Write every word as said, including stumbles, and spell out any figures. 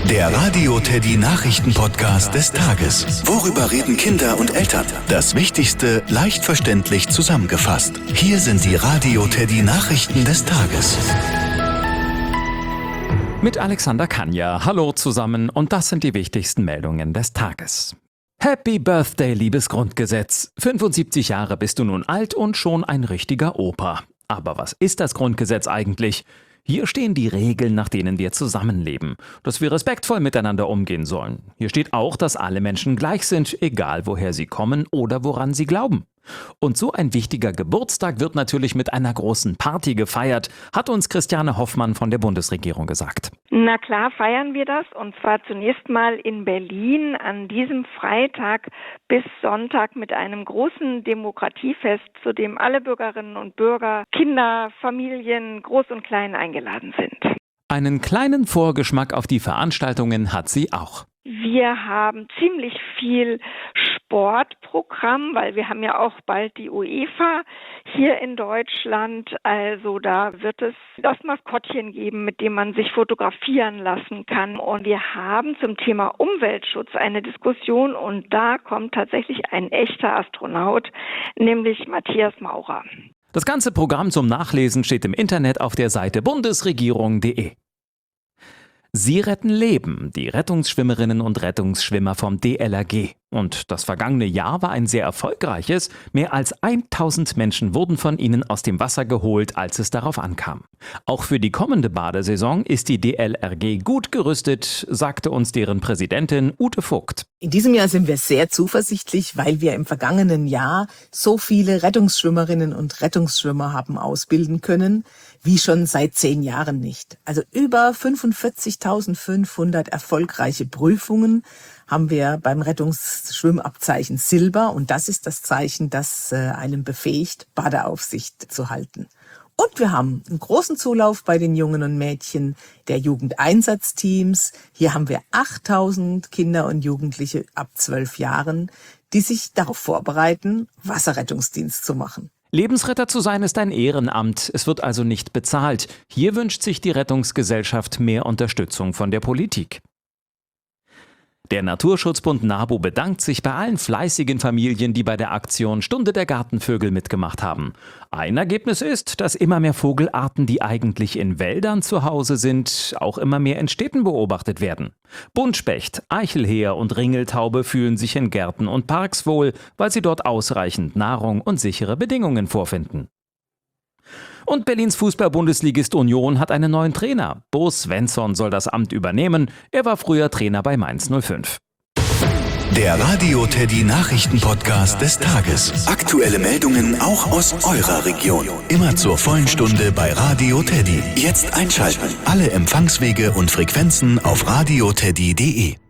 Der Radio Teddy Nachrichten-Podcast des Tages. Worüber reden Kinder und Eltern? Das Wichtigste leicht verständlich zusammengefasst. Hier sind die Radio Teddy Nachrichten des Tages. Mit Alexander Kanja. Hallo zusammen und das sind die wichtigsten Meldungen des Tages. Happy Birthday, liebes Grundgesetz. fünfundsiebzig Jahre bist du nun alt und schon ein richtiger Opa. Aber was ist das Grundgesetz eigentlich? Hier stehen die Regeln, nach denen wir zusammenleben, dass wir respektvoll miteinander umgehen sollen. Hier steht auch, dass alle Menschen gleich sind, egal woher sie kommen oder woran sie glauben. Und so ein wichtiger Geburtstag wird natürlich mit einer großen Party gefeiert, hat uns Christiane Hoffmann von der Bundesregierung gesagt. Na klar feiern wir das, und zwar zunächst mal in Berlin an diesem Freitag bis Sonntag mit einem großen Demokratiefest, zu dem alle Bürgerinnen und Bürger, Kinder, Familien, groß und klein eingeladen sind. Einen kleinen Vorgeschmack auf die Veranstaltungen hat sie auch. Wir haben ziemlich viel Sportprogramm, weil wir haben ja auch bald die UEFA hier in Deutschland. Also da wird es das Maskottchen geben, mit dem man sich fotografieren lassen kann. Und wir haben zum Thema Umweltschutz eine Diskussion, und da kommt tatsächlich ein echter Astronaut, nämlich Matthias Maurer. Das ganze Programm zum Nachlesen steht im Internet auf der Seite bundesregierung punkt de. Sie retten Leben, die Rettungsschwimmerinnen und Rettungsschwimmer vom D L R G. Und das vergangene Jahr war ein sehr erfolgreiches. Mehr als tausend Menschen wurden von ihnen aus dem Wasser geholt, als es darauf ankam. Auch für die kommende Badesaison ist die D L R G gut gerüstet, sagte uns deren Präsidentin Ute Vogt. In diesem Jahr sind wir sehr zuversichtlich, weil wir im vergangenen Jahr so viele Rettungsschwimmerinnen und Rettungsschwimmer haben ausbilden können, wie schon seit zehn Jahren nicht. Also über fünfundvierzigtausendfünfhundert erfolgreiche Prüfungen haben wir beim Rettungsschwimmabzeichen Silber, und das ist das Zeichen, das äh, einen befähigt, Badeaufsicht zu halten. Und wir haben einen großen Zulauf bei den Jungen und Mädchen der Jugendeinsatzteams. Hier haben wir achttausend Kinder und Jugendliche ab zwölf Jahren, die sich darauf vorbereiten, Wasserrettungsdienst zu machen. Lebensretter zu sein ist ein Ehrenamt, es wird also nicht bezahlt. Hier wünscht sich die Rettungsgesellschaft mehr Unterstützung von der Politik. Der Naturschutzbund NABU bedankt sich bei allen fleißigen Familien, die bei der Aktion Stunde der Gartenvögel mitgemacht haben. Ein Ergebnis ist, dass immer mehr Vogelarten, die eigentlich in Wäldern zu Hause sind, auch immer mehr in Städten beobachtet werden. Buntspecht, Eichelheer und Ringeltaube fühlen sich in Gärten und Parks wohl, weil sie dort ausreichend Nahrung und sichere Bedingungen vorfinden. Und Berlins Fußball-Bundesligist Union hat einen neuen Trainer. Bo Svensson soll das Amt übernehmen. Er war früher Trainer bei Mainz null fünf. Der Radio Teddy Nachrichten-Podcast des Tages. Aktuelle Meldungen auch aus eurer Region. Immer zur vollen Stunde bei Radio Teddy. Jetzt einschalten. Alle Empfangswege und Frequenzen auf radio teddy punkt de.